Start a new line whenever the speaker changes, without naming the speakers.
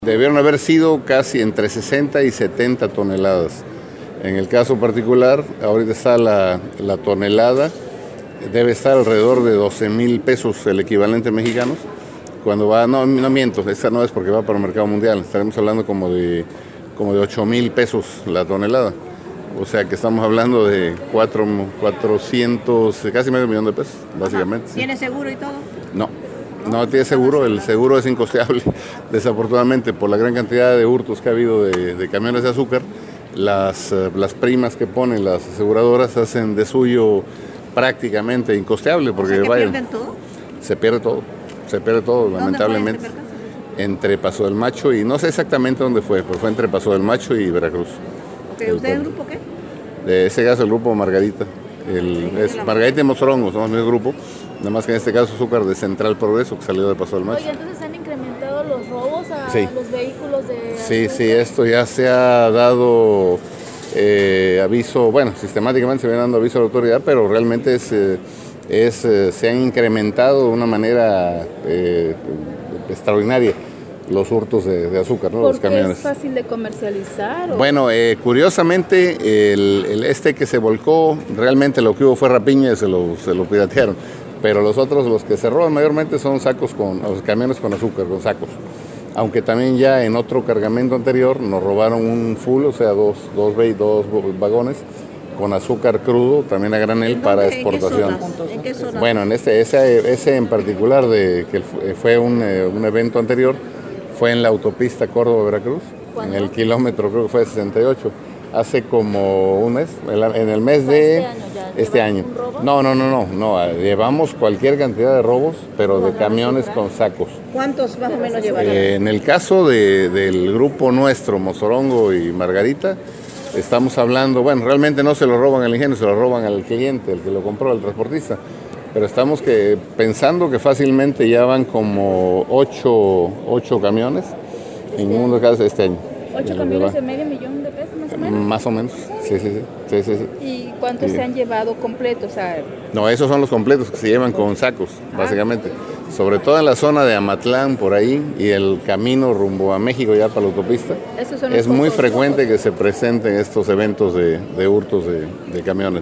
Debieron haber sido casi entre 60 y 70 toneladas. En el caso particular, ahorita está la tonelada, debe estar alrededor de 12,000 pesos el equivalente mexicanos. Cuando va, no miento, esta no es porque va para el mercado mundial, estaremos hablando como de 8,000 pesos la tonelada. O sea que estamos hablando de 400, casi medio millón de pesos, básicamente.
¿Tiene seguro y todo?
No tiene seguro, el seguro es incosteable, desafortunadamente, por la gran cantidad de hurtos que ha habido de camiones de azúcar. Las primas que ponen las aseguradoras hacen de suyo prácticamente incosteable, porque
¿pierden todo?
Se pierde todo, lamentablemente. Entre Paso del Macho y no sé exactamente dónde fue, pero fue entre Paso del Macho y Veracruz.
¿Usted es el grupo qué?
De ese caso el grupo Margarita. Es Margarita y Mozorongos, somos el grupo. Nada más que en este caso Azúcar de Central Progreso, que salió de Paso del Macho.
Oye, entonces han incrementado los robos a los vehículos de azúcar.
Sí, esto ya se ha dado aviso, bueno, sistemáticamente se viene dando aviso a la autoridad, pero realmente se han incrementado de una manera extraordinaria los hurtos de azúcar, ¿no? Los camiones.
¿Es fácil de comercializar?
Bueno, curiosamente, este que se volcó, realmente lo que hubo fue rapiña y se lo piratearon. Pero los otros, los que se roban mayormente son los camiones con azúcar, con sacos. Aunque también ya en otro cargamento anterior nos robaron un full, o sea, dos vagones con azúcar crudo, también a granel para exportación.
¿En qué zona?
Bueno, en ese en particular, que fue un evento anterior, fue en la autopista Córdoba-Veracruz, en el kilómetro, creo que fue 68. Hace como un mes, en el mes de este año. No, llevamos cualquier cantidad de robos, pero de camiones con sacos.
¿Cuántos más o menos llevaron?
En el caso del grupo nuestro, Mozorongo y Margarita, estamos hablando, bueno, realmente no se lo roban al ingenio, se lo roban al cliente, el que lo compró, al transportista. Pero estamos pensando que fácilmente ya van como 8 camiones en uno de cada este año.
8 camiones de medio millón de pesos, más o menos.
Más o menos, sí.
¿Y cuántos se han llevado completos?
No, esos son los completos que se llevan con sacos, básicamente. Sobre todo en la zona de Amatlán, por ahí, y el camino rumbo a México, ya para la autopista. Es muy frecuente que se presenten estos eventos de hurtos de camiones.